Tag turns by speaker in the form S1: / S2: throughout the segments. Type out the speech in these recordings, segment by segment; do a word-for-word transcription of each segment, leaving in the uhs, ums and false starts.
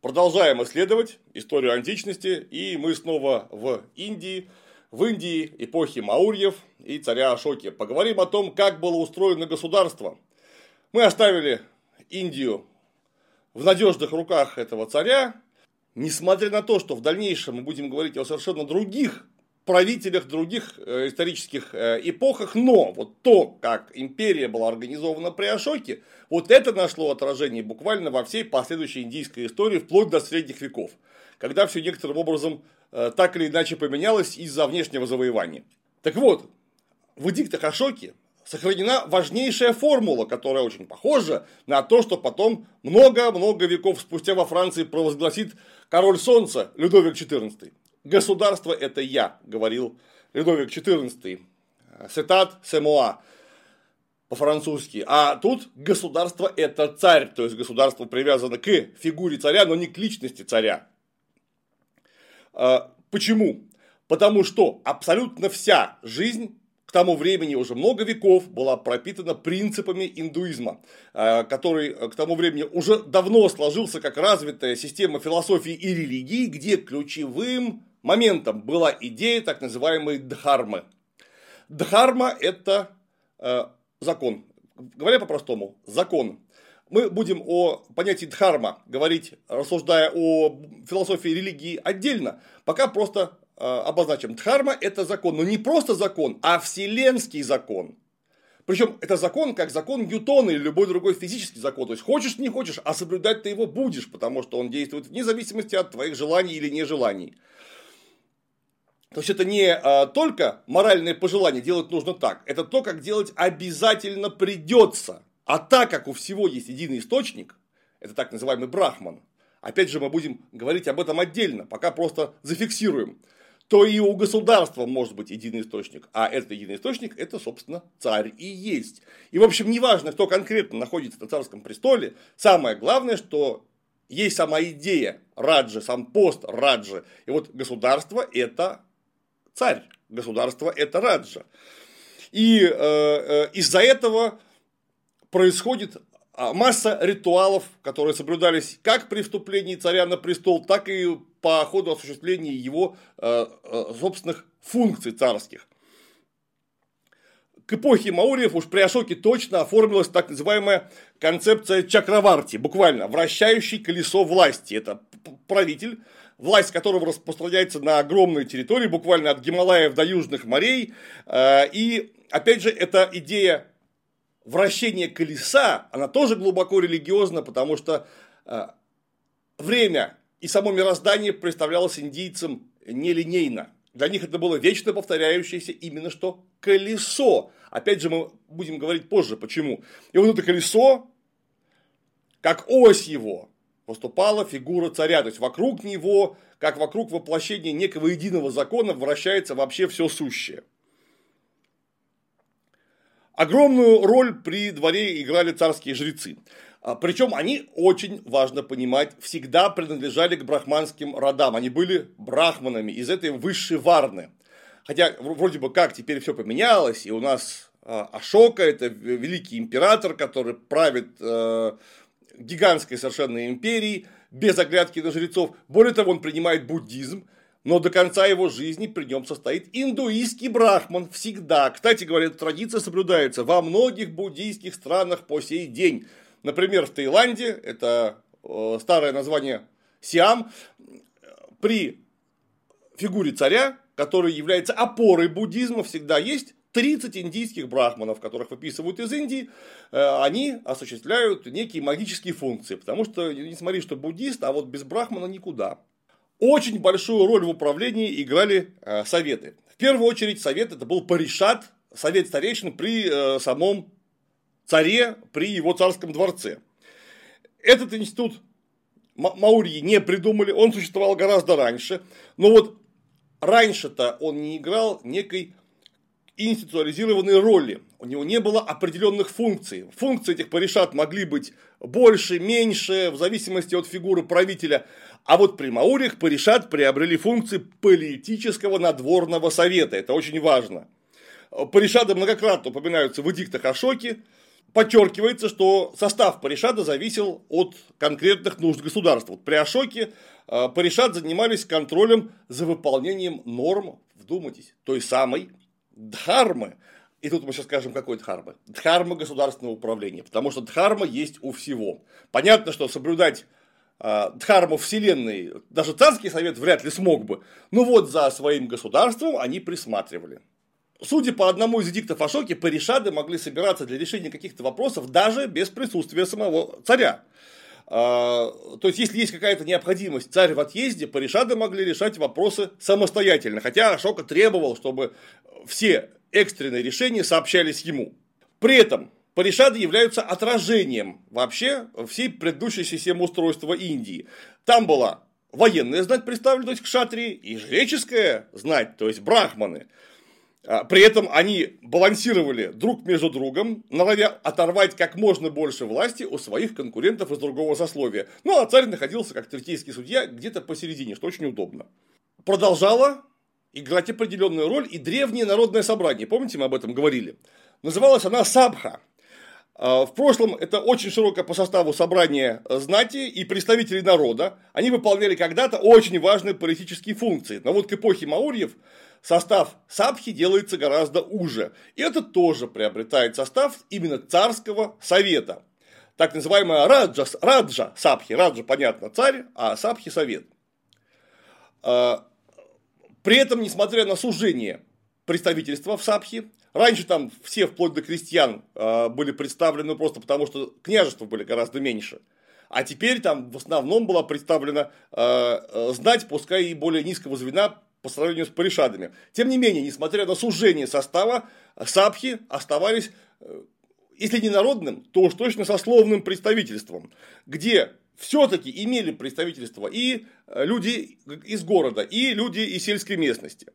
S1: Продолжаем исследовать историю античности, и мы снова в Индии, в Индии эпохи Маурьев и царя Ашоки. Поговорим о том, как было устроено государство. Мы оставили Индию в надежных руках этого царя, несмотря на то, что в дальнейшем мы будем говорить о совершенно других правителях, других исторических эпохах, но вот то, как империя была организована при Ашоке, вот это нашло отражение буквально во всей последующей индийской истории, вплоть до средних веков, когда все некоторым образом так или иначе поменялось из-за внешнего завоевания. Так вот, в эдиктах Ашоки сохранена важнейшая формула, которая очень похожа на то, что потом много-много веков спустя во Франции провозгласит король солнца Людовик четырнадцатый. «Государство – это я», – говорил Людовик четырнадцатый. «Сетат се моа» по-французски. А тут государство – это царь, то есть государство привязано к фигуре царя, но не к личности царя. Почему? Потому что абсолютно вся жизнь к тому времени уже много веков была пропитана принципами индуизма, который к тому времени уже давно сложился как развитая система философии и религии, где ключевым моментом была идея так называемой дхармы. Дхарма – это э, закон. Говоря по-простому, закон. Мы будем о понятии дхарма говорить, рассуждая о философии и религии отдельно, пока просто э, обозначим. Дхарма – это закон, но не просто закон, а вселенский закон. Причем это закон, как закон Ньютона или любой другой физический закон. То есть хочешь, не хочешь, а соблюдать ты его будешь, потому что он действует вне зависимости от твоих желаний или нежеланий. То есть это не а, только моральное пожелание, делать нужно так. Это то, как делать обязательно придется. А так как у всего есть единый источник, это так называемый брахман, опять же мы будем говорить об этом отдельно, пока просто зафиксируем, то и у государства может быть единый источник. А этот единый источник – это, собственно, царь и есть. И, в общем, неважно, кто конкретно находится на царском престоле, самое главное, что есть сама идея раджи, сам пост раджи. И вот государство – это царь, государство – это раджа. И э, э, из-за этого происходит масса ритуалов, которые соблюдались как при вступлении царя на престол, так и по ходу осуществления его э, э, собственных функций царских. К эпохе Маурьев уж при Ашоке точно оформилась так называемая концепция чакраварти, буквально вращающий колесо власти. Это правитель, власть которого распространяется на огромные территории, буквально от Гималаев до Южных морей. И, опять же, эта идея вращения колеса, она тоже глубоко религиозна, потому что время и само мироздание представлялось индийцам нелинейно. Для них это было вечно повторяющееся именно что колесо. Опять же, мы будем говорить позже, почему. И вот это колесо, как ось его, поступала фигура царя. То есть вокруг него, как вокруг воплощения некого единого закона, вращается вообще все сущее. Огромную роль при дворе играли царские жрецы. Причем они, очень важно понимать, всегда принадлежали к брахманским родам. Они были брахманами из этой высшей варны. Хотя вроде бы как теперь все поменялось, и у нас Ашока – это великий император, который правит гигантской совершенно империей, без оглядки на жрецов. Более того, он принимает буддизм, но до конца его жизни при нем состоит индуистский брахман всегда. Кстати говоря, эта традиция соблюдается во многих буддийских странах по сей день. Например, в Таиланде, это старое название Сиам, при фигуре царя, который является опорой буддизма, всегда есть тридцать индийских брахманов, которых выписывают из Индии, они осуществляют некие магические функции, потому что, не смотри, что буддист, а вот без брахмана никуда. Очень большую роль в управлении играли советы. В первую очередь совет это был паришат, совет старейшин при самом царе, при его царском дворце. Этот институт маурьи не придумали, он существовал гораздо раньше, но вот раньше-то он не играл некой институализированной роли, у него не было определенных функций. Функции этих паришат могли быть больше, меньше, в зависимости от фигуры правителя. А вот при маурьях паришат приобрели функции политического надворного совета. Это очень важно. Паришаты многократно упоминаются в эдиктах Ашоки. подчеркивается, что состав паришада зависел от конкретных нужд государства. Вот при Ашоке паришад занимались контролем за выполнением норм, вдумайтесь, той самой дхармы. И тут мы сейчас скажем, какой дхармы. Дхарма государственного управления, потому что дхарма есть у всего. Понятно, что соблюдать э, дхарму вселенной даже царский совет вряд ли смог бы, но вот за своим государством они присматривали. Судя по одному из эдиктов Ашоки, паришады могли собираться для решения каких-то вопросов даже без присутствия самого царя. То есть, если есть какая-то необходимость, царь в отъезде, паришады могли решать вопросы самостоятельно. Хотя Ашока требовал, чтобы все экстренные решения сообщались ему. При этом паришады являются отражением вообще всей предыдущей системы устройства Индии. Там была военная знать представлена, то есть кшатрии, и жреческая знать, то есть брахманы. При этом они балансировали друг между другом, норовя оторвать как можно больше власти у своих конкурентов из другого сословия. Ну, а царь находился, как третейский судья, где-то посередине, что очень удобно. Продолжала играть определенную роль и древнее народное собрание. Помните, мы об этом говорили? Называлась она Сабха. В прошлом это очень широкое по составу собрание знати и представителей народа. Они выполняли когда-то очень важные политические функции. Но вот к эпохе маурьев состав Сабхи делается гораздо уже. И это тоже приобретает состав именно царского совета. Так называемая Раджа, Раджа Сабхи. Раджа, понятно, царь, а Сабхи совет. При этом, несмотря на сужение представительства в Сабхи, раньше там все, вплоть до крестьян, были представлены просто потому, что княжества были гораздо меньше. А теперь там в основном была представлена знать, пускай и более низкого звена, по сравнению с паришадами. Тем не менее, несмотря на сужение состава, сабхи оставались, если не народным, то уж точно сословным представительством, где все-таки имели представительство и люди из города, и люди из сельской местности.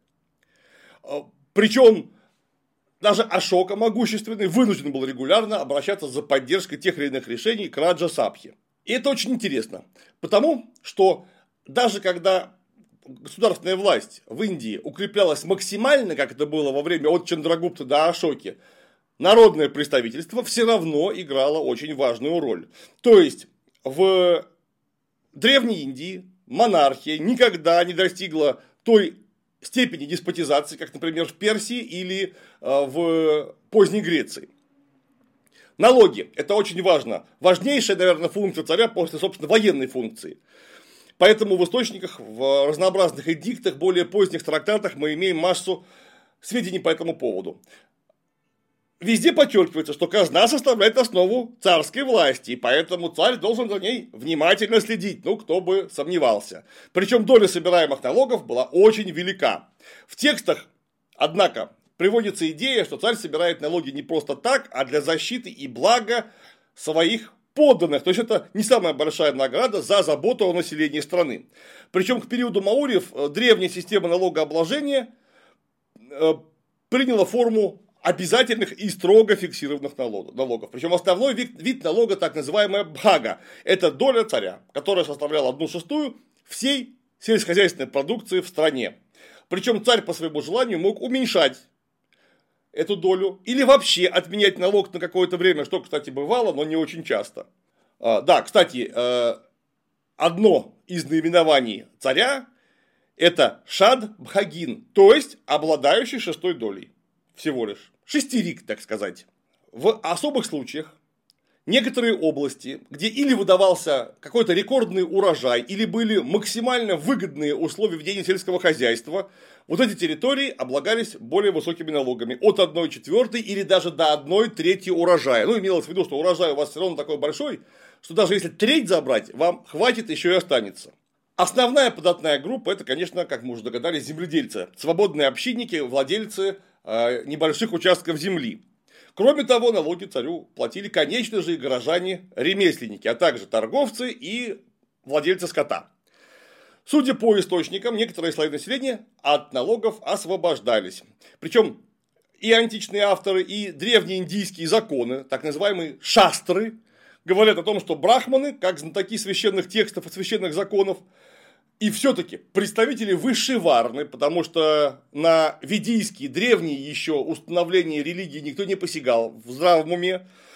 S1: Причем даже Ашока могущественный вынужден был регулярно обращаться за поддержкой тех или иных решений к Раджа Сабхи. И это очень интересно, потому что даже когда государственная власть в Индии укреплялась максимально, как это было во время от Чандрагупты до Ашоки, народное представительство все равно играло очень важную роль. То есть, в Древней Индии монархия никогда не достигла той степени деспотизации, как, например, в Персии или в поздней Греции. Налоги – это очень важно. Важнейшая, наверное, функция царя после, собственно, военной функции. Поэтому в источниках, в разнообразных эдиктах, более поздних трактатах мы имеем массу сведений по этому поводу. Везде подчеркивается, что казна составляет основу царской власти, и поэтому царь должен за ней внимательно следить, ну, кто бы сомневался. Причем доля собираемых налогов была очень велика. В текстах, однако, приводится идея, что царь собирает налоги не просто так, а для защиты и блага своих подданных. То есть, это не самая большая награда за заботу о населении страны. Причем к периоду маурьев древняя система налогообложения приняла форму обязательных и строго фиксированных налогов. Причем основной вид, вид налога так называемая бхага. Это доля царя, которая составляла одну шестую всей сельскохозяйственной продукции в стране. Причем царь по своему желанию мог уменьшать эту долю или вообще отменять налог на какое-то время, что, кстати, бывало, но не очень часто. Да, кстати, одно из наименований царя – это Шад Бхагин, то есть обладающий шестой долей. Всего лишь. Шестерик, так сказать. В особых случаях некоторые области, где или выдавался какой-то рекордный урожай, или были максимально выгодные условия ведения сельского хозяйства, вот эти территории облагались более высокими налогами. От одной четвертой или даже до одной трети урожая. Ну, имелось в виду, что урожай у вас все равно такой большой, что даже если треть забрать, вам хватит, еще и останется. Основная податная группа – это, конечно, как мы уже догадались, земледельцы. Свободные общинники, владельцы небольших участков земли. Кроме того, налоги царю платили, конечно же, и горожане-ремесленники, а также торговцы и владельцы скота. Судя по источникам, некоторые слои населения от налогов освобождались. Причем и античные авторы, и древние индийские законы, так называемые шастры, говорят о том, что брахманы, как знатоки священных текстов и священных законов, и все-таки представители высшей варны, потому что на ведийские, древние еще установления религии никто не посягал в здравом уме,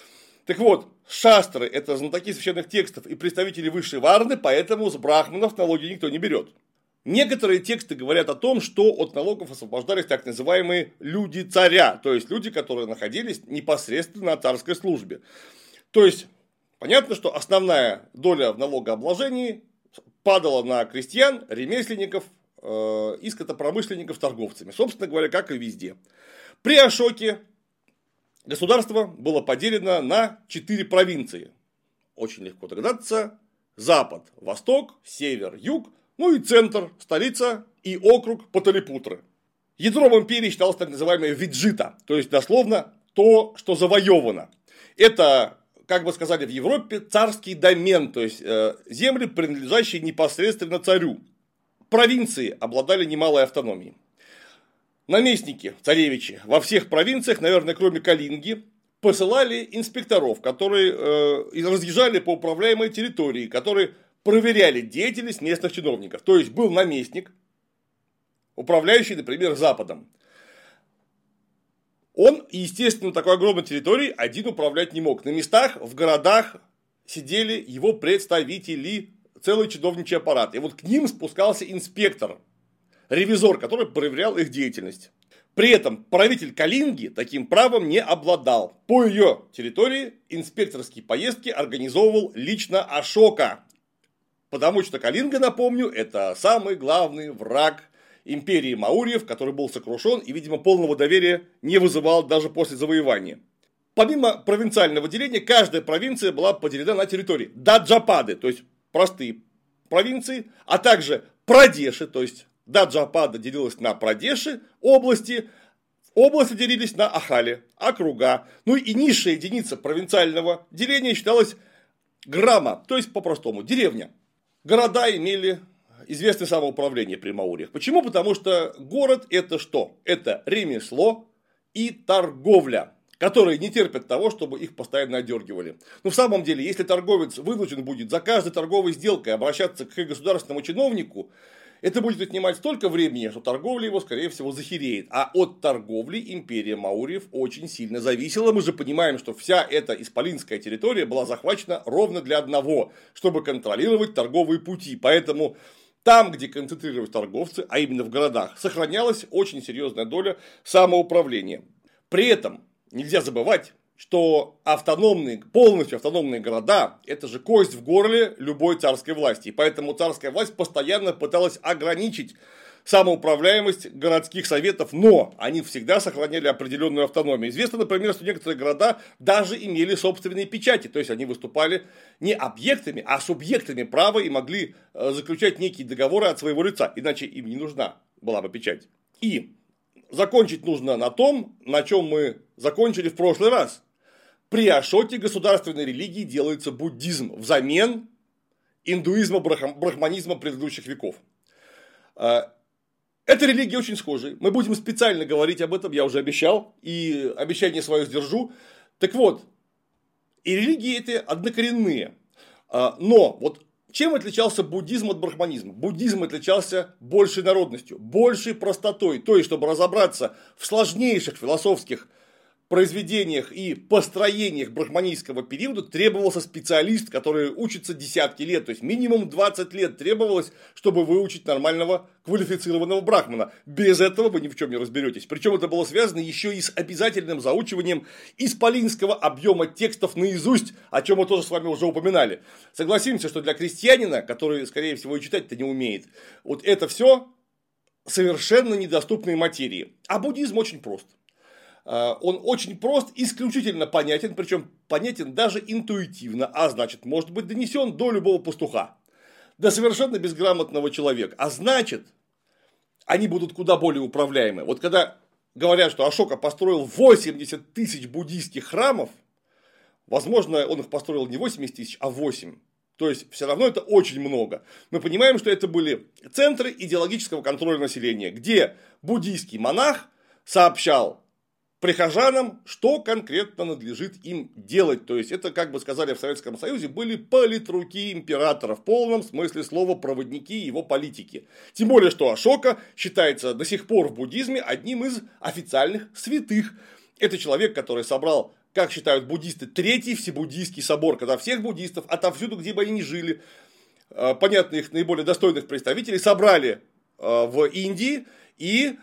S1: Так вот, шастры – это знатоки священных текстов и представители высшей варны, поэтому с брахманов налоги никто не берет. Некоторые тексты говорят о том, что от налогов освобождались так называемые люди царя, то есть люди, которые находились непосредственно на царской службе. То есть, понятно, что основная доля в налогообложении падала на крестьян, ремесленников э, и скотопромышленников торговцами. Собственно говоря, как и везде. При Ашоке государство было поделено на четыре провинции. Очень легко догадаться. Запад, восток, север, юг, ну и центр, столица и округ Паталипутры. Ядром империи считалось так называемое виджита, то есть дословно то, что завоевано. Это, как бы сказали в Европе, царский домен, то есть э, земли, принадлежащие непосредственно царю. Провинции обладали немалой автономией. Наместники, царевичи во всех провинциях, наверное, кроме Калинги, посылали инспекторов, которые э, разъезжали по управляемой территории, которые проверяли деятельность местных чиновников. То есть был наместник, управляющий, например, Западом. Он, естественно, на такой огромной территории один управлять не мог. На местах, в городах сидели его представители, целый чиновничий аппарат. И вот к ним спускался инспектор, ревизор, который проверял их деятельность. При этом правитель Калинги таким правом не обладал. По ее территории инспекторские поездки организовывал лично Ашока. Потому что Калинга, напомню, это самый главный враг империи Маурьев, который был сокрушен и, видимо, полного доверия не вызывал даже после завоевания. Помимо провинциального деления, каждая провинция была поделена на территории даджапады, то есть простые провинции, а также прадеши, то есть даджапада делилась на прадеши, области, области делились на ахали, округа. Ну и низшая единица провинциального деления считалась грама, то есть по-простому деревня. Города имели известное самоуправление при Маурьях. Почему? Потому что город это что? Это ремесло и торговля, которые не терпят того, чтобы их постоянно одергивали. Но в самом деле, если торговец вынужден будет за каждой торговой сделкой обращаться к государственному чиновнику, это будет отнимать столько времени, что торговля его, скорее всего, захереет. А от торговли империя Маурьев очень сильно зависела. Мы же понимаем, что вся эта исполинская территория была захвачена ровно для одного, чтобы контролировать торговые пути. Поэтому там, где концентрировались торговцы, а именно в городах, сохранялась очень серьезная доля самоуправления. При этом нельзя забывать, что автономные, полностью автономные города – это же кость в горле любой царской власти. И поэтому царская власть постоянно пыталась ограничить самоуправляемость городских советов, но они всегда сохраняли определенную автономию. Известно, например, что некоторые города даже имели собственные печати, то есть они выступали не объектами, а субъектами права и могли заключать некие договоры от своего лица, иначе им не нужна была бы печать. И закончить нужно на том, на чем мы закончили в прошлый раз. При Ашоке государственной религией делается буддизм взамен индуизма, брахманизма предыдущих веков. Эта религия очень схожа. Мы будем специально говорить об этом, я уже обещал, и обещание свое сдержу. Так вот, и религии эти однокоренные. Но вот чем отличался буддизм от брахманизма? Буддизм отличался большей народностью, большей простотой. То есть, чтобы разобраться в сложнейших философских произведениях и построениях брахманийского периода требовался специалист, который учится десятки лет, то есть минимум двадцать лет требовалось, чтобы выучить нормального квалифицированного брахмана. Без этого вы ни в чем не разберетесь. Причем это было связано еще и с обязательным заучиванием исполинского объема текстов наизусть, о чем мы тоже с вами уже упоминали. Согласимся, что для крестьянина, который, скорее всего, и читать-то не умеет, вот это все совершенно недоступные материи. А буддизм очень прост. Он очень прост, исключительно понятен, причем понятен даже интуитивно, а значит, может быть донесен до любого пастуха, до совершенно безграмотного человека. А значит, они будут куда более управляемы. Вот когда говорят, что Ашока построил восемьдесят тысяч буддийских храмов, возможно, он их построил не восемьдесят тысяч, а восемь. То есть, все равно это очень много. Мы понимаем, что это были центры идеологического контроля населения, где буддийский монах сообщал прихожанам, что конкретно надлежит им делать. То есть, это, как бы сказали в Советском Союзе, были политруки императора, в полном смысле слова проводники его политики. Тем более, что Ашока считается до сих пор в буддизме одним из официальных святых. Это человек, который собрал как считают буддисты, третий всебуддийский собор, когда всех буддистов отовсюду, где бы они ни жили, понятно, их наиболее достойных представителей, собрали в Индии и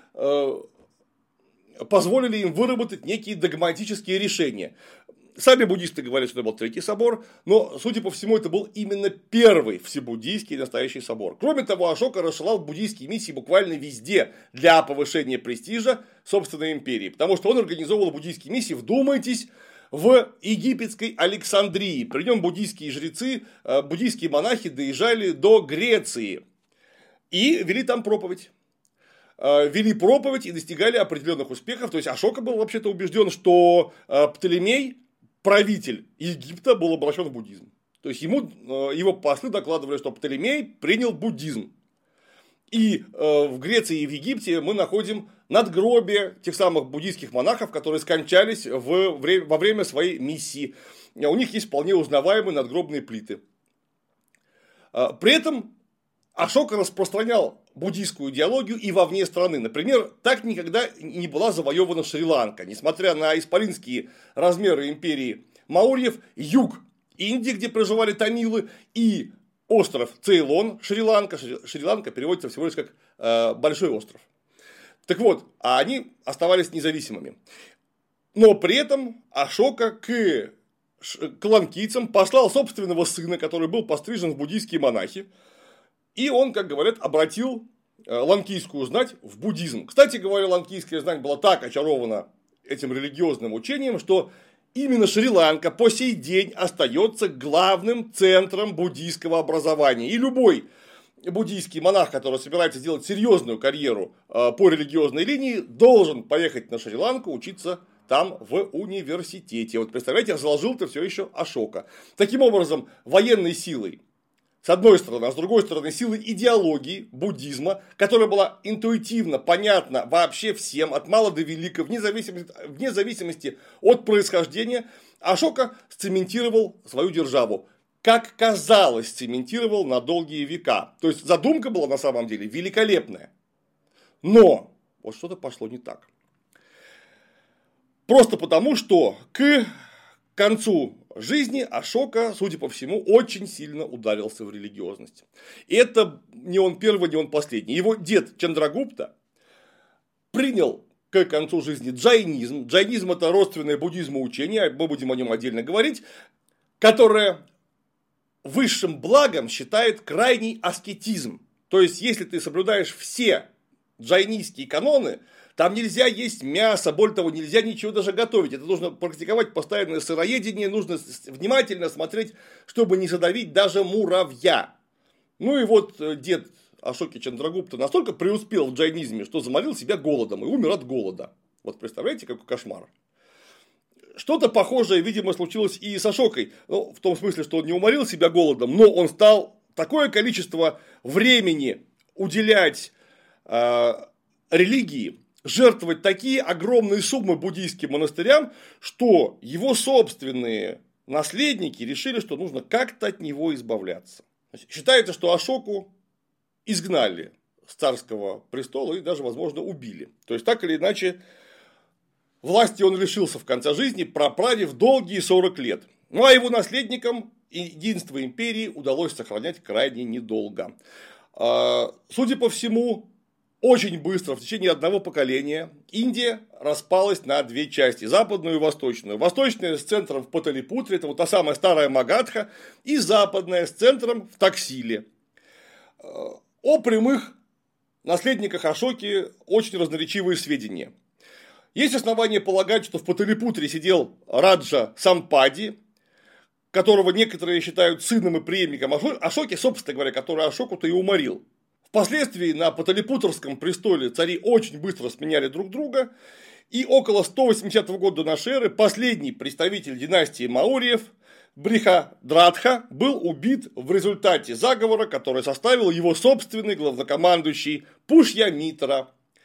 S1: позволили им выработать некие догматические решения. Сами буддисты говорят, что это был Третий собор, но, судя по всему, это был именно первый всебуддийский настоящий собор. Кроме того, Ашока рассылал буддийские миссии буквально везде для повышения престижа собственной империи, потому что он организовывал буддийские миссии, вдумайтесь, в египетской Александрии. При нем буддийские жрецы, буддийские монахи доезжали до Греции и вели там проповедь. Вели проповедь и достигали определенных успехов. То есть Ашока был вообще-то убежден, что Птолемей, правитель Египта, был обращен в буддизм. То есть ему, его послы докладывали, что Птолемей принял буддизм. И в Греции и в Египте мы находим надгробия тех самых буддийских монахов, которые скончались в время, во время своей миссии. У них есть вполне узнаваемые надгробные плиты. При этом Ашока распространял буддийскую идеологию и вовне страны. Например, так никогда не была завоевана Шри-Ланка. Несмотря на исполинские размеры империи маурьев, юг Индии, где проживали тамилы, и остров Цейлон, Шри-Ланка. Шри-Ланка переводится всего лишь как э, большой остров. Так вот, а они оставались независимыми. Но при этом Ашока к, к ланкийцам послал собственного сына, который был пострижен в буддийские монахи. И он, как говорят, обратил ланкийскую знать в буддизм. Кстати говоря, ланкийская знать была так очарована этим религиозным учением, что именно Шри-Ланка по сей день остается главным центром буддийского образования. И любой буддийский монах, который собирается сделать серьезную карьеру по религиозной линии, должен поехать на Шри-Ланку учиться там в университете. Вот представляете, заложил-то все еще Ашока. Таким образом, военной силой, с одной стороны, а с другой стороны, силой идеологии буддизма, которая была интуитивно понятна вообще всем, от мала до велика, вне зависимости, вне зависимости от происхождения, Ашока сцементировал свою державу. Как казалось, цементировал на долгие века. То есть задумка была на самом деле великолепная. Но вот что-то пошло не так. Просто потому, что к концу жизни Ашока, судя по всему, очень сильно ударился в религиозность. И это не он первый, не он последний. Его дед Чандрагупта принял к концу жизни джайнизм. Джайнизм – это родственное буддизму учение, мы будем о нем отдельно говорить, которое высшим благом считает крайний аскетизм. То есть, если ты соблюдаешь все джайнистские каноны, там нельзя есть мясо, более того, нельзя ничего даже готовить. Это нужно практиковать постоянное сыроедение, нужно внимательно смотреть, чтобы не задавить даже муравья. Ну и вот дед Ашоки Чандрагупта настолько преуспел в джайнизме, что заморил себя голодом и умер от голода. Вот представляете, какой кошмар. Что-то похожее, видимо, случилось и с Ашокой. Ну, в том смысле, что он не уморил себя голодом, но он стал такое количество времени уделять э, религии, жертвовать такие огромные суммы буддийским монастырям, что его собственные наследники решили, что нужно как-то от него избавляться. Считается, что Ашоку изгнали с царского престола и даже, возможно, убили. То есть, так или иначе, власти он лишился в конце жизни, проправив долгие сорок лет. Ну, а его наследникам единство империи удалось сохранять крайне недолго. Судя по всему, очень быстро, в течение одного поколения, Индия распалась на две части, западную и восточную. Восточная с центром в Паталипутре, это вот та самая старая Магадха, и западная с центром в Таксиле. О прямых наследниках Ашоки очень разноречивые сведения. Есть основания полагать, что в Паталипутре сидел Раджа Сампади, которого некоторые считают сыном и преемником Ашоки, собственно говоря, который Ашоку-то и уморил. Впоследствии на Паталипутрском престоле цари очень быстро сменяли друг друга, и около сто восьмидесятого года до нашей эры последний представитель династии Маурьев, Брихадратха, был убит в результате заговора, который составил его собственный главнокомандующий Пушьямитра.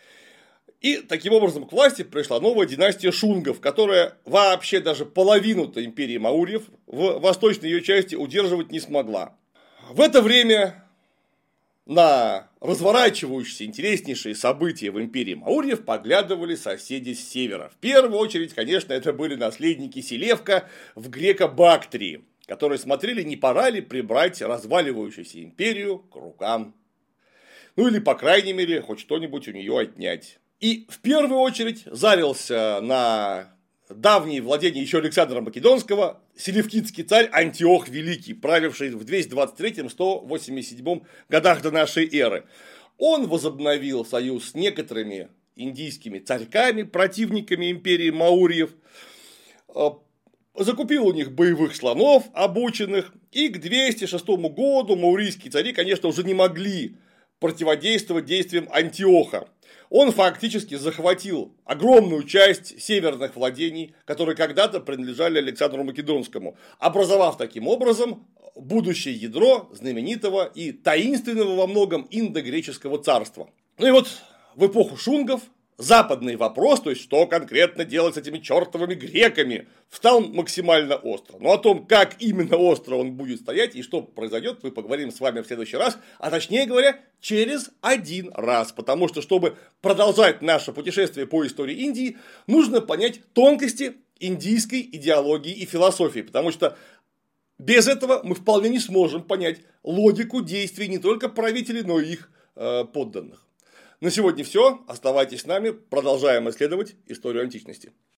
S1: И таким образом к власти пришла новая династия шунгов, которая вообще даже половину-то империи Маурьев в восточной ее части удерживать не смогла. В это время на разворачивающиеся интереснейшие события в империи Маурьев поглядывали соседи с севера. В первую очередь, конечно, это были наследники Селевка в Греко-Бактрии, которые смотрели, не пора ли прибрать разваливающуюся империю к рукам. Ну или, по крайней мере, хоть что-нибудь у нее отнять. И в первую очередь залился на давние владения еще Александра Македонского селевкидский царь Антиох Великий, правивший в двести двадцать третьем — сто восемьдесят седьмом годах до нашей эры. Он возобновил союз с некоторыми индийскими царьками, противниками империи Маурьев, закупил у них боевых слонов обученных, и к двести шестому году маурийские цари, конечно, уже не могли противодействовать действиям Антиоха. Он фактически захватил огромную часть северных владений, которые когда-то принадлежали Александру Македонскому, образовав таким образом будущее ядро знаменитого и таинственного во многом индогреческого царства. Ну и вот в эпоху шунгов западный вопрос, то есть что конкретно делать с этими чертовыми греками, встал максимально остро. Но о том, как именно остро он будет стоять и что произойдет, мы поговорим с вами в следующий раз, а точнее говоря, через один раз. Потому что, чтобы продолжать наше путешествие по истории Индии, нужно понять тонкости индийской идеологии и философии. Потому что без этого мы вполне не сможем понять логику действий не только правителей, но и их э, подданных. На сегодня все. Оставайтесь с нами. Продолжаем исследовать историю античности.